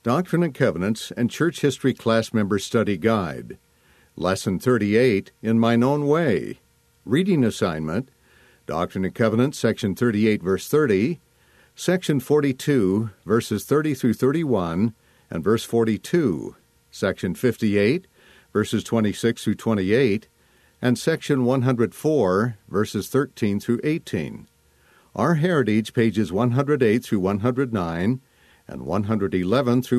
Doctrine and Covenants and Church History Class Member Study Guide. Lesson 38, In Mine Own Way. Reading assignment, Doctrine and Covenants, Section 38, verse 30, Section 42, verses 30 through 31, and verse 42, Section 58, verses 26 through 28, and Section 104, verses 13 through 18. Our Heritage, pages 108 through 109, and 111 through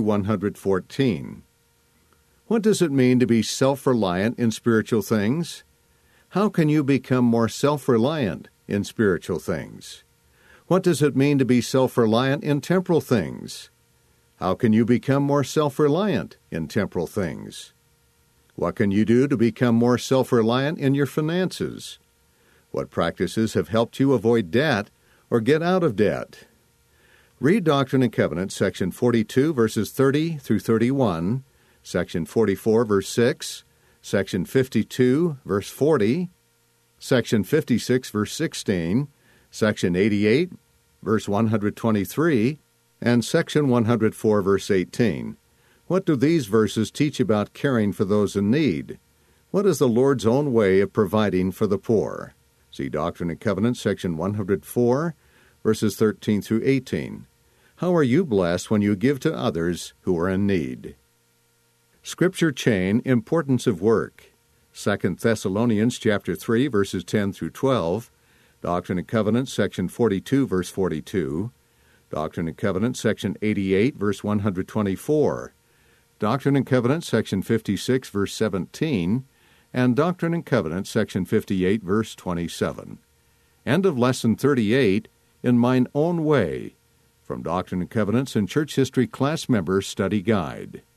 114. What does it mean to be self-reliant in spiritual things? How can you become more self-reliant in spiritual things? What does it mean to be self-reliant in temporal things? How can you become more self-reliant in temporal things? What can you do to become more self-reliant in your finances? What practices have helped you avoid debt or get out of debt? Read Doctrine and Covenants, Section 42, verses 30 through 31, Section 44, verse 6, Section 52, verse 40, Section 56, verse 16, Section 88, verse 123, and Section 104, verse 18. What do these verses teach about caring for those in need? What is the Lord's own way of providing for the poor? See Doctrine and Covenants, Section 104, verses 13 through 18. How are you blessed when you give to others who are in need? Scripture Chain, Importance of Work. 2 Thessalonians chapter 3, verses 10 through 12. Doctrine and Covenants, Section 42, verse 42. Doctrine and Covenants, Section 88, verse 124. Doctrine and Covenants, Section 56, verse 17. And Doctrine and Covenants, Section 58, verse 27. End of Lesson 38, In Mine Own Way, from Doctrine and Covenants and Church History Class Member Study Guide.